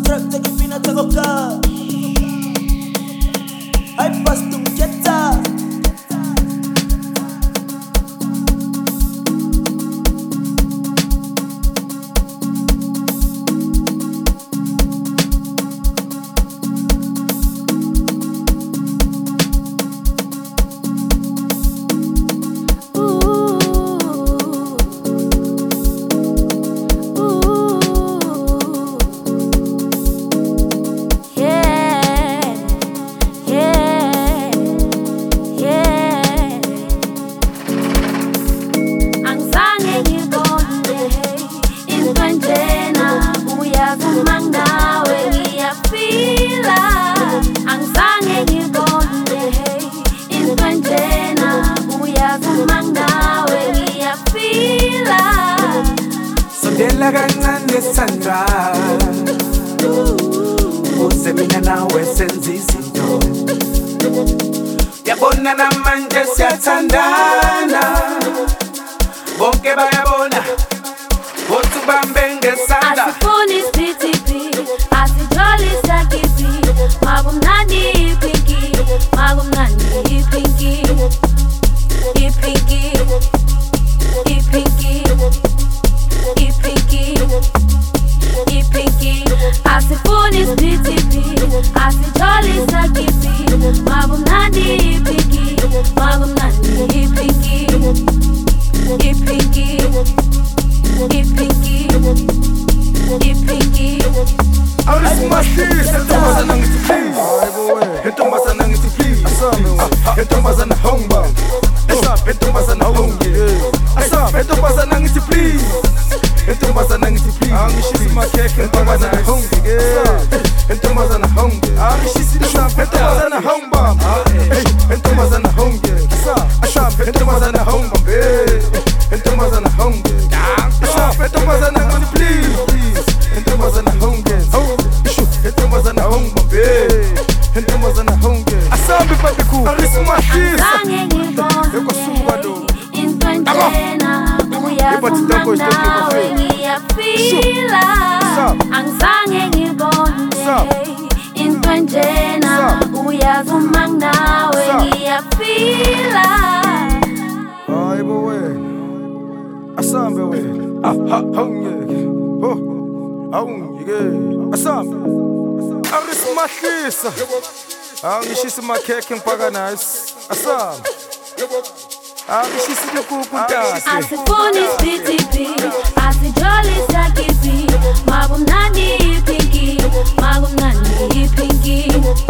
Trakta kipinatakoka ay pastum jetta. Sondela kancane Sandra, uze mina nawe senze izinto. Yabona namanje siyathandana, bonke bayabona ukuthi ubambe ngesandla. Asifuni isiphithi, asijoli sakithi, makumnandi ipinki, makumnandi ipinki, ipinki, ipinki, ipinki, ipinki. Asifuni isiphithi, asijoli sakithi, makumnandi ipinki, makumnandi ipinki, ipinki, ipinki, ipinki. Awulisimahlisha ntombazana ngithi please, intombazana ngithi please, intombazana hongba, intombazana honge, intombazana ngithi please, intombazana ngithi please, angishisi makhekhe intombazana honge, intombazana honge, angishisi intombazana hongba, intombazana honge, intombazana hongba, intombazana honge, intombazana ngithi please, intombazana honge, intombazana hongba, intombazana honge, asambe papiku, alisimahlisha, ekosuka do. Angizange ngibone into enjena, uyazuma nawe ngiyafila. Hayibo wena, asambe wena, awungeke, awungeke, asambe, angisimahlisa, angishisa makhekhe ngipaka nice, asambe, angishisa ikuku ntase. Asifuni isiphithi, asijoli sakithi, makumnandi ipinki, makumnandi ipinki,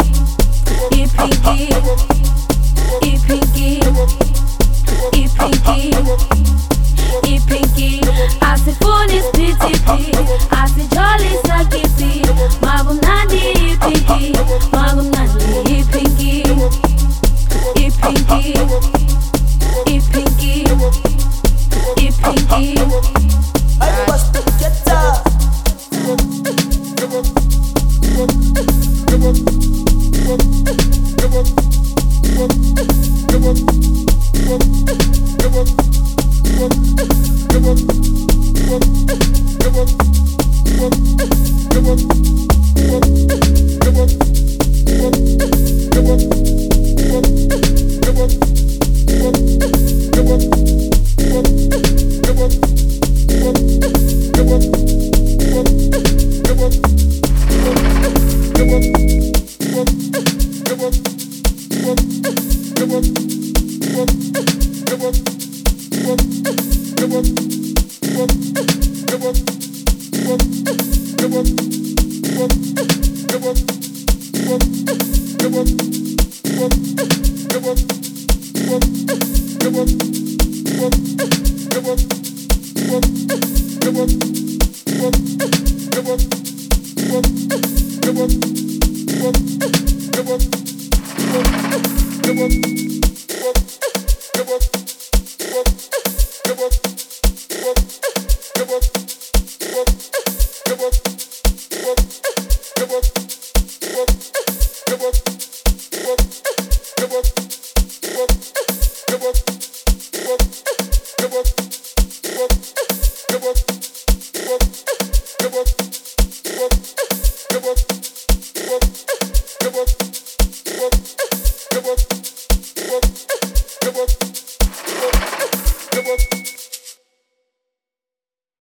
ipinki, ipinki, ipinki, ipinki. Asifuni isiphithi, asijoli sakithi, makumnandi ipinki, makumnandi ipinki, ipinki, ipinki, ipinki. Ay pastum jetta. Come on.